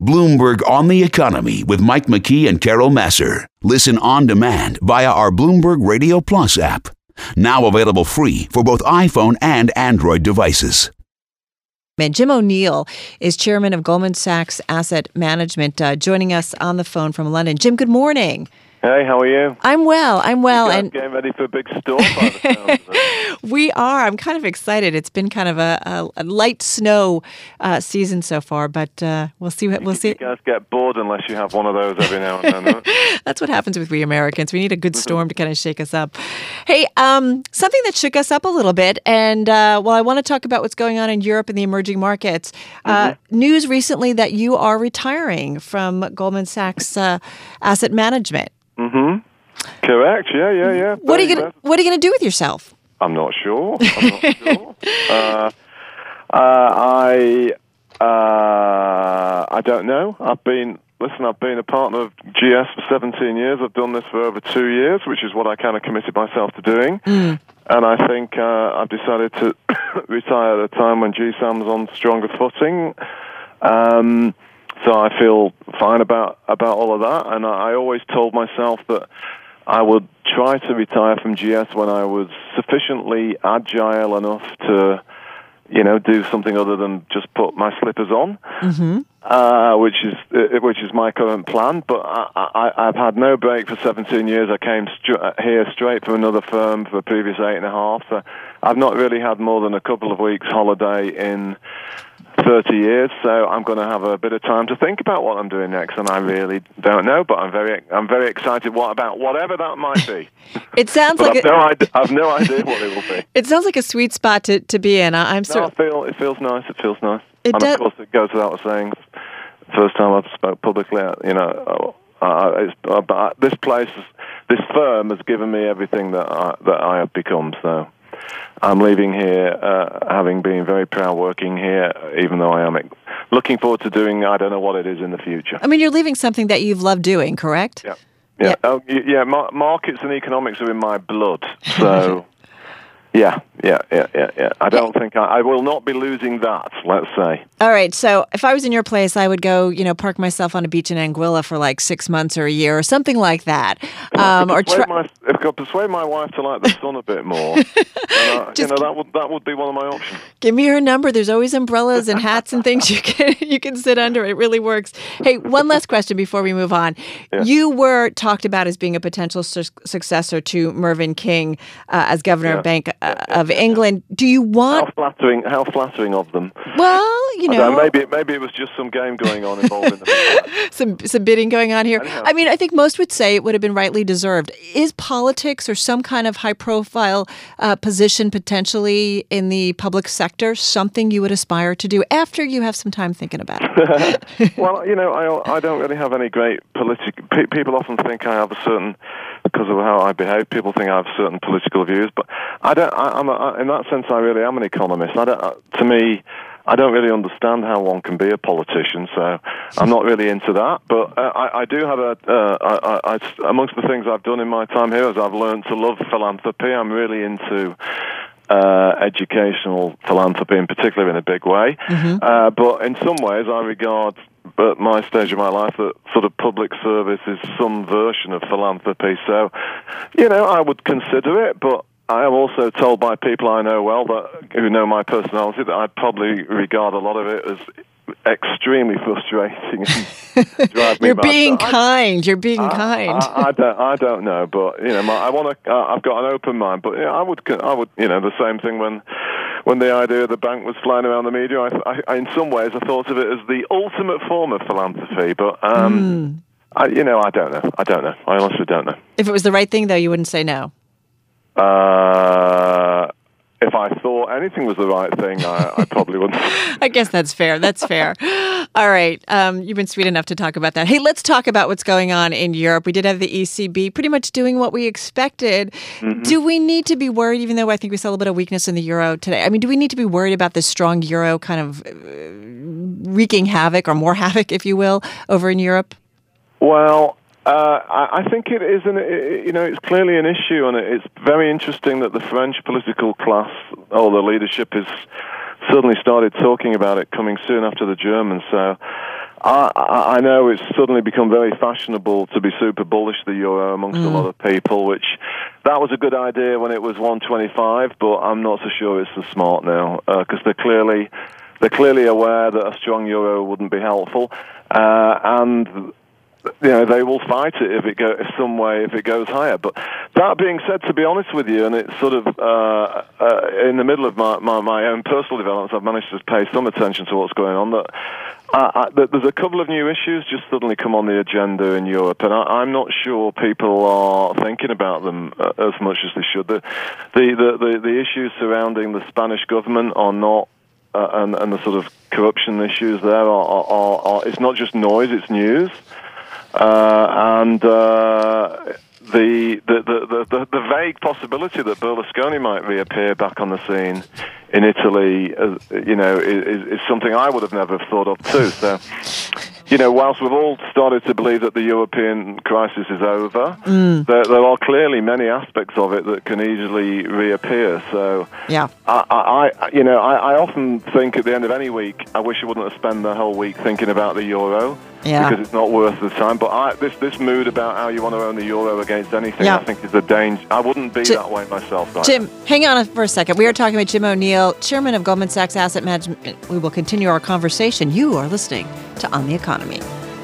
Bloomberg on the Economy with Mike McKee and Carol Massar. Listen on demand via our Bloomberg Radio Plus app. Now available free for both iPhone and Android devices. And Jim O'Neill is chairman of Goldman Sachs Asset Management, joining us on the phone from London. Jim, good morning. Hey, how are you? I'm well. And getting ready for a big storm by the sounds of it. We are. I'm kind of excited. It's been kind of a light snow season so far, but we'll see. We'll see. You guys get bored unless you have one of those every now and then. Right? That's what happens with we Americans. We need a good storm to kind of shake us up. Hey, something that shook us up a little bit, and I want to talk about what's going on in Europe and the emerging markets. News recently that you are retiring from Goldman Sachs Asset Management. Mm-hmm. Correct. Yeah. What are you gonna do with yourself? I'm not sure. I don't know. I've been a partner of GS for 17 years. I've done this for over 2 years, which is what I kind of committed myself to doing. And I think I've decided to retire at a time when GSAM's on stronger footing. So I feel fine about all of that, and I always told myself that I would try to retire from GS when I was sufficiently agile enough to, do something other than just put my slippers on, which is my current plan. But I've had no break for 17 years. I came here straight from another firm for the previous 8.5. So I've not really had more than a couple of weeks holiday in 30 years, so I'm going to have a bit of time to think about what I'm doing next, and I really don't know, but I'm very excited about whatever that might be. It sounds like I've no idea what it will be. It sounds like a sweet spot to be in. It feels nice. It feels nice. Of course, it goes without saying. First time I've spoke publicly, this firm has given me everything that I have become. So I'm leaving here, having been very proud working here, even though I am looking forward to doing, I don't know what it is in the future. I mean, you're leaving something that you've loved doing, correct? Yeah. Markets and economics are in my blood, so yeah. I don't think I will not be losing that, let's say. All right, so if I was in your place, I would go, park myself on a beach in Anguilla for like 6 months or a year or something like that. If I could persuade my wife to like the sun a bit more, that would be one of my options. Give me her number. There's always umbrellas and hats and things you can sit under. It really works. Hey, one last question before we move on. Yeah. You were talked about as being a potential successor to Mervyn King as governor of Bank of England. Do you want how flattering of them? Well, maybe it was just some game going on involved in the some bidding going on here. I mean, I think most would say it would have been rightly deserved. Is politics or some kind of high-profile position potentially in the public sector something you would aspire to do after you have some time thinking about it? Well, I don't really have any great political. People often think I have a certain, because of how I behave, people think I have certain political views, but I don't. In that sense, I really am an economist. To me, I don't really understand how one can be a politician, so I'm not really into that. But I do have amongst the things I've done in my time here is I've learned to love philanthropy. I'm really into educational philanthropy, in particular, in a big way. But in some ways, I regard, at my stage of my life, that sort of public service is some version of philanthropy. So, I would consider it, but I am also told by people I know well, who know my personality, that I'd probably regard a lot of it as extremely frustrating. And drive me You're mad. being kind. You're being kind. I don't know, but I've got an open mind. But I would, the same thing when the idea of the bank was flying around the media. I in some ways, I thought of it as the ultimate form of philanthropy. But I don't know. I honestly don't know. If it was the right thing, though, you wouldn't say no. If I thought anything was the right thing, I probably wouldn't. I guess that's fair. All right. You've been sweet enough to talk about that. Hey, let's talk about what's going on in Europe. We did have the ECB pretty much doing what we expected. Do we need to be worried, even though I think we saw a little bit of weakness in the euro today? I mean, do we need to be worried about this strong euro kind of wreaking havoc, or more havoc, if you will, over in Europe? Well, I think it is, it's clearly an issue, and it's very interesting that the French political class, or the leadership, has suddenly started talking about it, coming soon after the Germans. So I know it's suddenly become very fashionable to be super bullish the euro amongst a lot of people, which that was a good idea when it was 125, but I'm not so sure it's so smart now, because they're clearly aware that a strong euro wouldn't be helpful, and they will fight it if it goes higher. But that being said, to be honest with you, and it's sort of in the middle of my own personal developments, I've managed to pay some attention to what's going on. That there's a couple of new issues just suddenly come on the agenda in Europe, and I'm not sure people are thinking about them as much as they should. The issues surrounding the Spanish government are not. And the sort of corruption issues there are it's not just noise, it's news. And the vague possibility that Berlusconi might reappear back on the scene in Italy, is something I would have never thought of too. So, whilst we've all started to believe that the European crisis is over, there are clearly many aspects of it that can easily reappear. So, yeah, I often think at the end of any week, I wish I wouldn't have spent the whole week thinking about the euro. Yeah. Because it's not worth the time. But this mood about how you want to own the euro against anything, I think is a danger. I wouldn't be that way myself. Right? Jim, hang on for a second. We are talking with Jim O'Neill, chairman of Goldman Sachs Asset Management. We will continue our conversation. You are listening to On the Economy.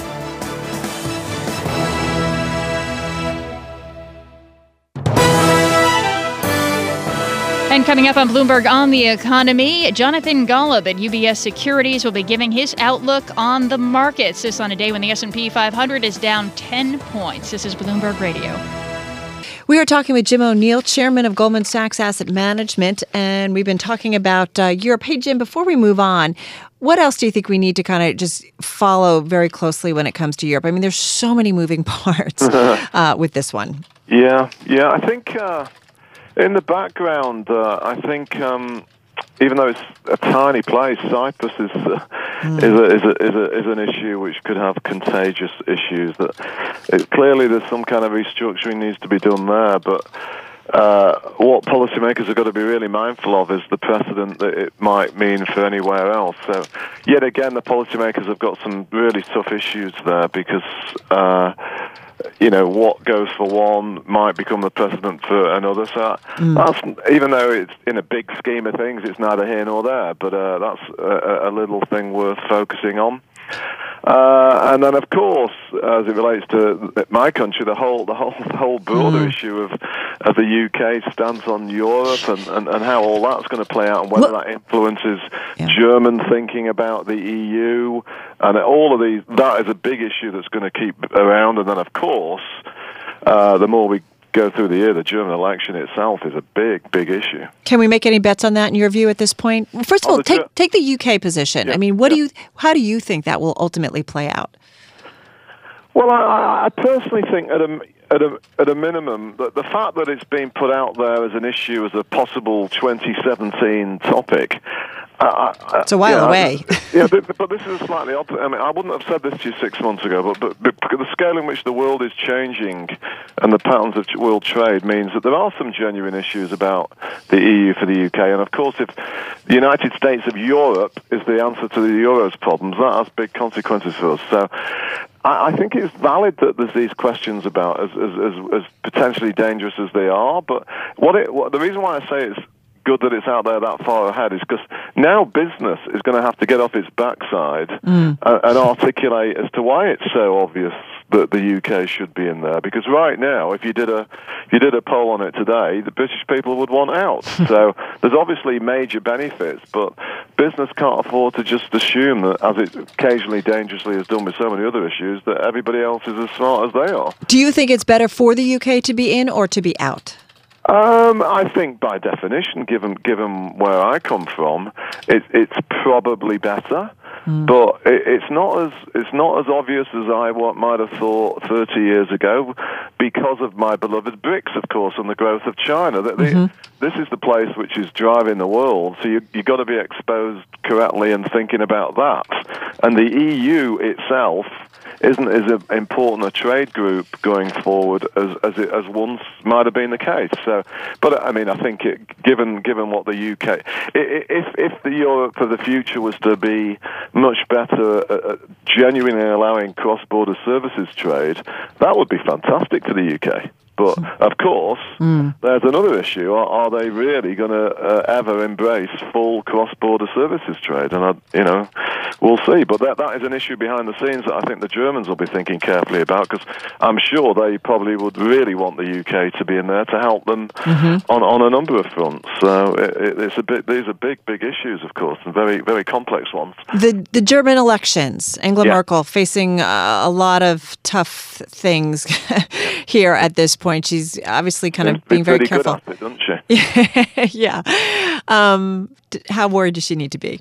And coming up on Bloomberg on the Economy, Jonathan Golub at UBS Securities will be giving his outlook on the markets. This on a day when the S&P 500 is down 10 points. This is Bloomberg Radio. We are talking with Jim O'Neill, chairman of Goldman Sachs Asset Management, and we've been talking about Europe. Hey, Jim, before we move on, what else do you think we need to kind of just follow very closely when it comes to Europe? I mean, there's so many moving parts with this one. Yeah, I think... in the background, I think, even though it's a tiny place, Cyprus is an issue which could have contagious issues. Clearly, there's some kind of restructuring needs to be done there, but what policymakers have got to be really mindful of is the precedent that it might mean for anywhere else. So, yet again, the policymakers have got some really tough issues there because. What goes for one might become the precedent for another. So that's, even though it's in a big scheme of things, it's neither here nor there. But that's a little thing worth focusing on. And then, of course, as it relates to my country, the whole broader issue of the UK stance on Europe and how all that's going to play out and whether that influences German thinking about the EU and all of these. That is a big issue that's going to keep around. And then, of course, the more we go through the year, the German election itself is a big issue. Can we make any bets on that in your view at this point? Well, first of all, take the UK position. Yeah, I mean, how do you think that will ultimately play out? Well, I personally think at a minimum, that the fact that it's been put out there as an issue as a possible 2017 topic. It's a while away. But this is slightly opposite. I mean, I wouldn't have said this to you 6 months ago, but the scale in which the world is changing and the patterns of world trade means that there are some genuine issues about the EU for the UK. And of course, if the United States of Europe is the answer to the Euro's problems, that has big consequences for us. So I think it's valid that there's these questions about as potentially dangerous as they are. But the reason why I say it's good that it's out there that far ahead is because now business is going to have to get off its backside and articulate as to why it's so obvious that the UK should be in there. Because right now, if you did a poll on it today, the British people would want out. So there's obviously major benefits, but business can't afford to just assume that, as it occasionally dangerously has done with so many other issues, that everybody else is as smart as they are. Do you think it's better for the UK to be in or to be out? I think by definition, given where I come from, it's probably better. But it's not as obvious as I might have thought 30 years ago, because of my beloved BRICS, of course, and the growth of China. This is the place which is driving the world, so you've got to be exposed correctly and thinking about that. And the EU itself isn't as important a trade group going forward as once might have been the case. So, but I mean, I think given what the UK, if the Europe of the future was to be much better at genuinely allowing cross-border services trade, that would be fantastic for the UK. But, of course, there's another issue. Are they really going to ever embrace full cross-border services trade? And, we'll see. But that is an issue behind the scenes that I think the Germans will be thinking carefully about, because I'm sure they probably would really want the UK to be in there to help them on a number of fronts. So these are big issues, of course, and very, very complex ones. The German elections, Angela Merkel facing a lot of tough things here at this point. She's obviously kind of being very careful. Good at it, doesn't she? Yeah. How worried does she need to be?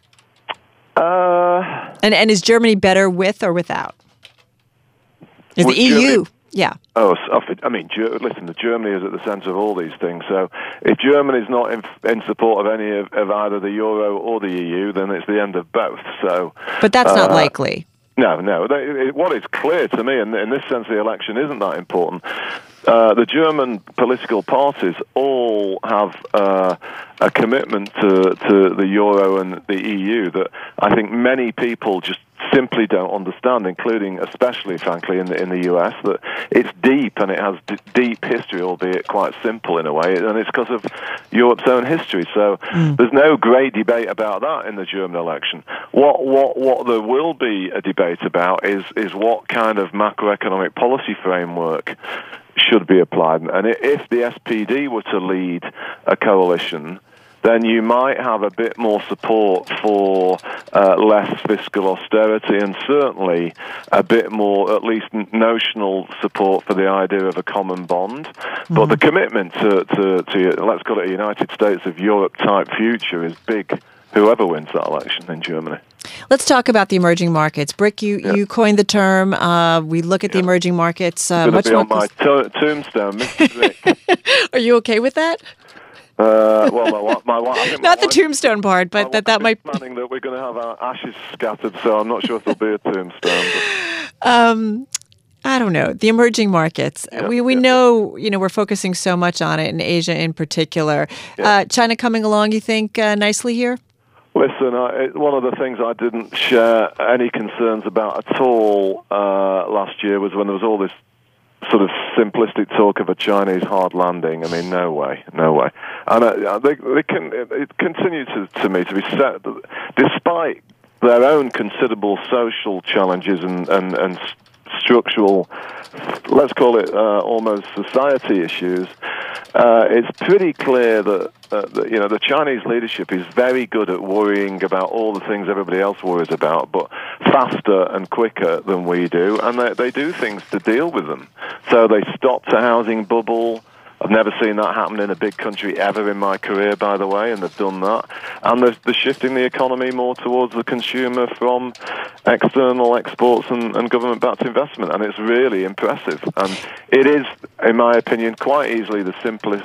And is Germany better with or without? Is the EU? Germany? Yeah. Oh, I mean, listen, Germany is at the centre of all these things. So if Germany is not in support of any of either the Euro or the EU, then it's the end of both. So, but that's not likely. No. What is clear to me, and in this sense, the election isn't that important. The German political parties all have a commitment to the Euro and the EU that I think many people just simply don't understand, including, especially, frankly, in the US, that it's deep and it has deep history, albeit quite simple in a way, and it's because of Europe's own history. So there's no great debate about that in the German election. What there will be a debate about is what kind of macroeconomic policy framework should be applied. And if the SPD were to lead a coalition, then you might have a bit more support for less fiscal austerity, and certainly a bit more, at least notional support for the idea of a common bond. But the commitment to let's call it a United States of Europe type future is big, whoever wins that election in Germany. Let's talk about the emerging markets. Brick, you coined the term. We look at the emerging markets. Much more on my tombstone, Mr. Brick. Are you okay with that? Well, my wife. Not the tombstone part, but that might. Planning that we're going to have our ashes scattered, so I'm not sure if there'll be a tombstone. I don't know. The emerging markets. We know, we're focusing so much on it in Asia in particular. China coming along, you think, nicely here? Listen, one of the things I didn't share any concerns about at all last year was when there was all this sort of simplistic talk of a Chinese hard landing. I mean, no way. And it continues to me to be said, despite their own considerable social challenges and structural, let's call it almost society issues, it's pretty clear that the Chinese leadership is very good at worrying about all the things everybody else worries about, but faster and quicker than we do, and they do things to deal with them. So they stopped a housing bubble. I've never seen that happen in a big country ever in my career, by the way, and they've done that. And they're shifting the economy more towards the consumer from external exports and government-backed investment, and it's really impressive. And it is, in my opinion, quite easily the simplest,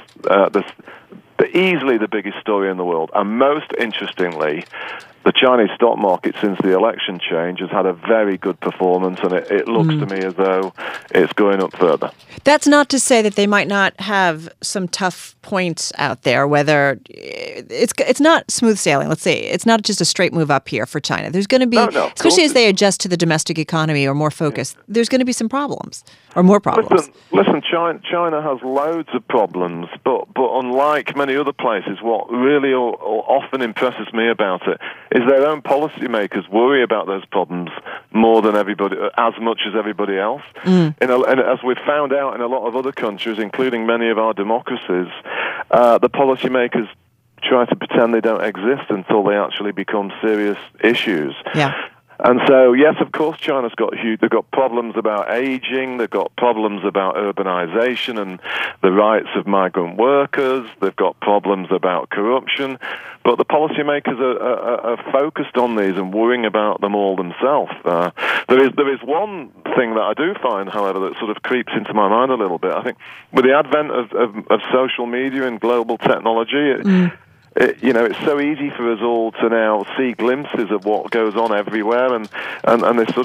easily the biggest story in the world. And most interestingly, the Chinese stock market since the election change has had a very good performance, and it looks to me as though it's going up further. That's not to say that they might not have some tough points out there, whether it's not smooth sailing. Let's say it's not just a straight move up here for China. There's going to be, especially as they adjust to the domestic economy or more focused, there's going to be some problems or more problems. Listen, China has loads of problems, but unlike many other places, what really often impresses me about it is their own policymakers worry about those problems more than as much as everybody else. And as we've found out in a lot of other countries, including many of our democracies, the policymakers try to pretend they don't exist until they actually become serious issues. Yeah. And so, yes, of course, China's they've got problems about aging, they've got problems about urbanization and the rights of migrant workers, they've got problems about corruption, but the policymakers are focused on these and worrying about them all themselves. There is one thing that I do find, however, that sort of creeps into my mind a little bit. I think with the advent of social media and global technology, it's so easy for us all to now see glimpses of what goes on everywhere, and this sort of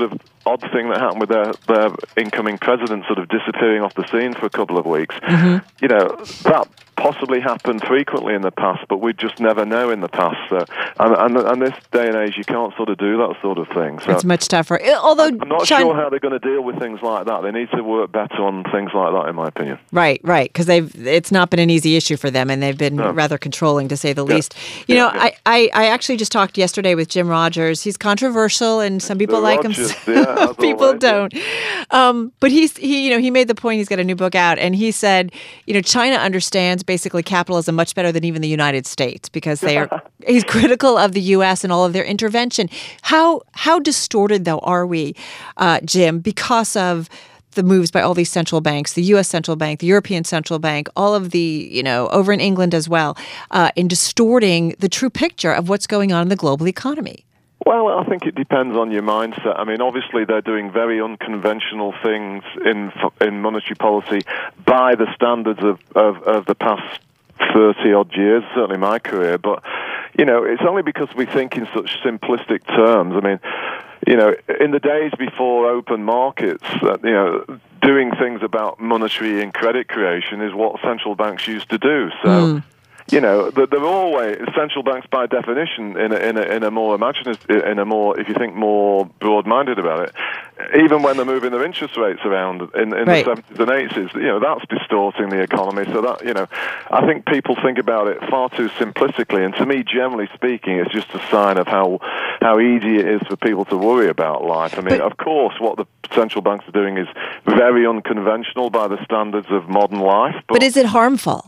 odd thing that happened with their incoming president sort of disappearing off the scene for a couple of weeks. You know, that possibly happened frequently in the past, but we just never know in the past. So, and this day and age, you can't sort of do that sort of thing. So it's much tougher. Although I'm not sure how they're going to deal with things like that. They need to work better on things like that, in my opinion. Right, because it's not been an easy issue for them, and they've been rather controlling, to say the least. You know, I actually just talked yesterday with Jim Rogers. He's controversial, and some people like him, people don't. But he made the point. He's got a new book out, and he said, you know, China understands basically capitalism much better than even the United States, because he's critical of the U.S. and all of their intervention. How distorted, though, are we, Jim, because of the moves by all these central banks, the U.S. central bank, the European central bank, all of the, you know, over in England as well, in distorting the true picture of what's going on in the global economy? Well, I think it depends on your mindset. I mean, obviously they're doing very unconventional things in monetary policy by the standards of the past 30-odd years, certainly my career. But, you know, it's only because we think in such simplistic terms. I mean, you know, in the days before open markets, you know, doing things about monetary and credit creation is what central banks used to do. So, you know, they're always central banks by definition in a more imaginative, if you think more broad-minded about it. Even when they're moving their interest rates around in the 70s and 80s, you know, that's distorting the economy. So that, you know, I think people think about it far too simplistically. And to me, generally speaking, it's just a sign of how easy it is for people to worry about life. I mean, of course, what the central banks are doing is very unconventional by the standards of modern life. But is it harmful?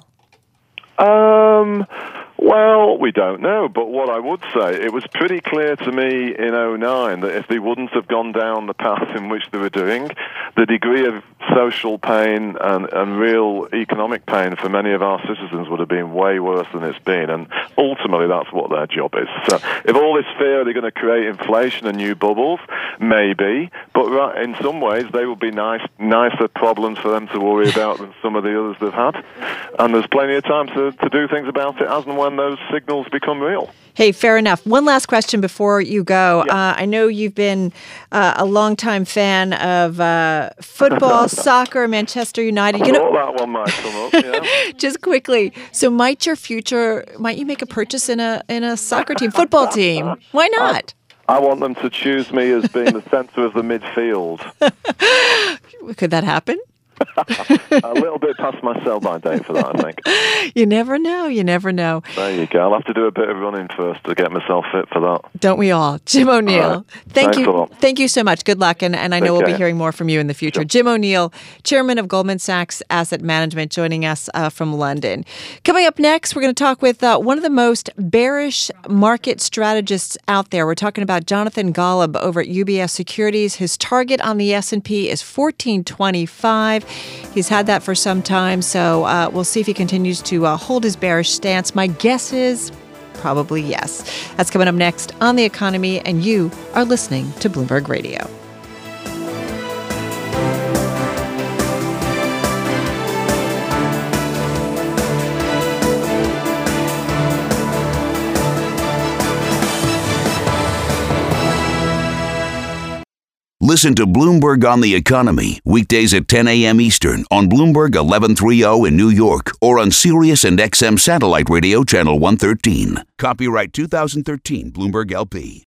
Well, we don't know, but what I would say, it was pretty clear to me in 2009 that if they wouldn't have gone down the path in which they were doing, the degree of social pain and real economic pain for many of our citizens would have been way worse than it's been, and ultimately that's what their job is. So if all this fear they're going to create inflation and new bubbles, maybe, but in some ways they will be nicer problems for them to worry about than some of the others they've had, and there's plenty of time to do things about it as and when those signals become real. Hey, fair enough. One last question before you go. I know you've been a longtime fan of football, soccer, Manchester United. I thought that one might come up, yeah. Just quickly, so might you make a purchase in a soccer team, football team? Why not? I want them to choose me as being the centre of the midfield. Could that happen? A little bit past my sell-by date for that, I think. You never know. There you go. I'll have to do a bit of running first to get myself fit for that. Don't we all? Jim O'Neill, Thanks a lot. Thank you so much. Good luck, and I know we'll be hearing more from you in the future. Sure. Jim O'Neill, chairman of Goldman Sachs Asset Management, joining us from London. Coming up next, we're going to talk with one of the most bearish market strategists out there. We're talking about Jonathan Golub over at UBS Securities. His target on the S&P is 1425. He's had that for some time, so we'll see if he continues to hold his bearish stance. My guess is probably yes. That's coming up next on The Economy, and you are listening to Bloomberg Radio. Listen to Bloomberg on the Economy weekdays at 10 a.m. Eastern on Bloomberg 1130 in New York or on Sirius and XM Satellite Radio Channel 113. Copyright 2013 Bloomberg LP.